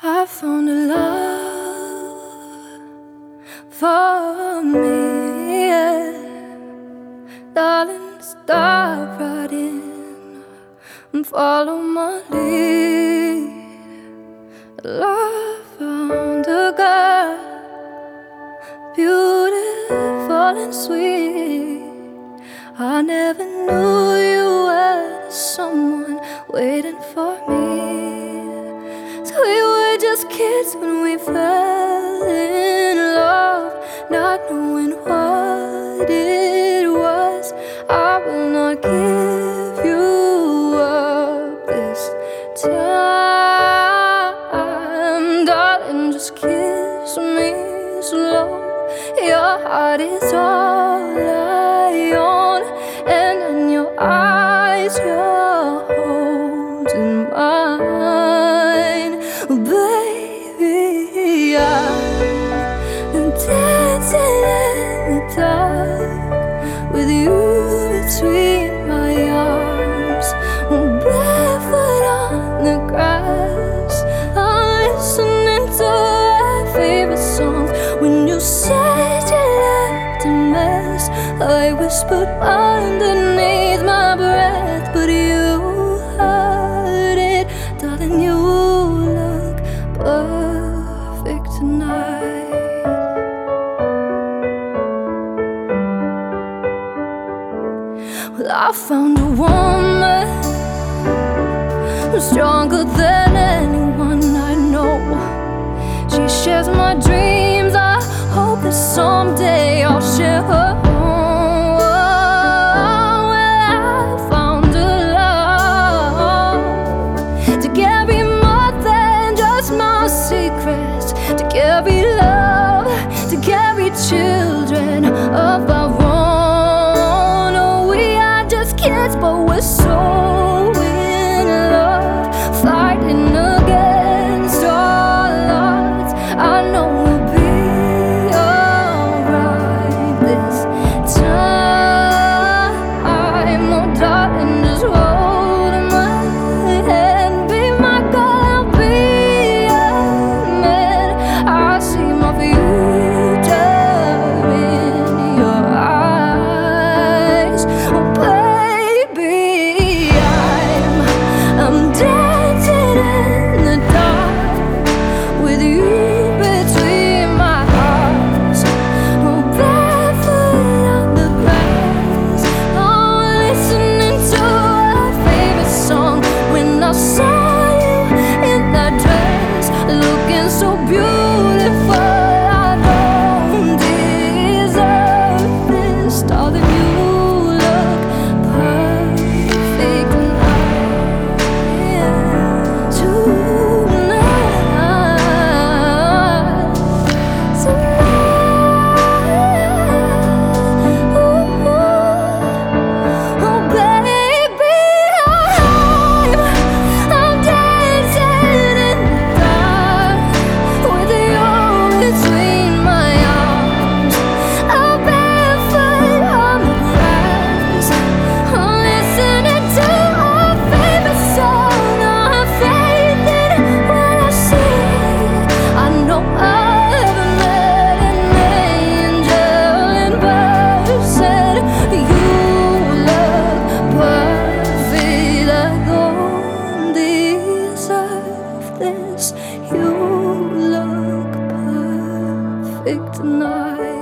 I found a love for me, yeah. Darling, stop right in and follow my lead. Love found a girl, beautiful and sweet. I never knew you were someone waiting for me. So we were just kids when we fell in love, not knowing what it was. I will not give you up this time, darling, just kiss me slow. Your heart is all I own, and in your eyes you're holding mine. Baby, I'm dancing in the dark with you between my arms, barefoot on the grass. I'm listening to our favorite songs. When you said you left a mess, I whispered underneath my breath, but you heard it. Darling, you look perfect tonight. Well, I found a woman who's stronger than anyone I know. She shares my dreams. I hope that someday I'll share her home. Well, I found a love to carry more than just my secrets, to carry love, to carry children of our own. Oh, we are just kids, but we're so in love, fighting against all odds. I know we'll be alright this time. Oh, darling, just hold my hand. Be my girl, I'll be your man. I see my future in your eyes. Oh, baby, I'm dancing in the dark with you between my arms, barefoot on the grass. I'm listening to our favorite song. When I saw you in that dress, looking so beautiful, I don't deserve this. Darling, you look perfect tonight. Oh, baby, I'm dancing in the dark with you between my arms. I'm barefoot on the grass. I'm listening to our favorite song. I have faith in what I see. I know I've met an angel in person. You look perfect. I don't deserve this. You look perfect tonight.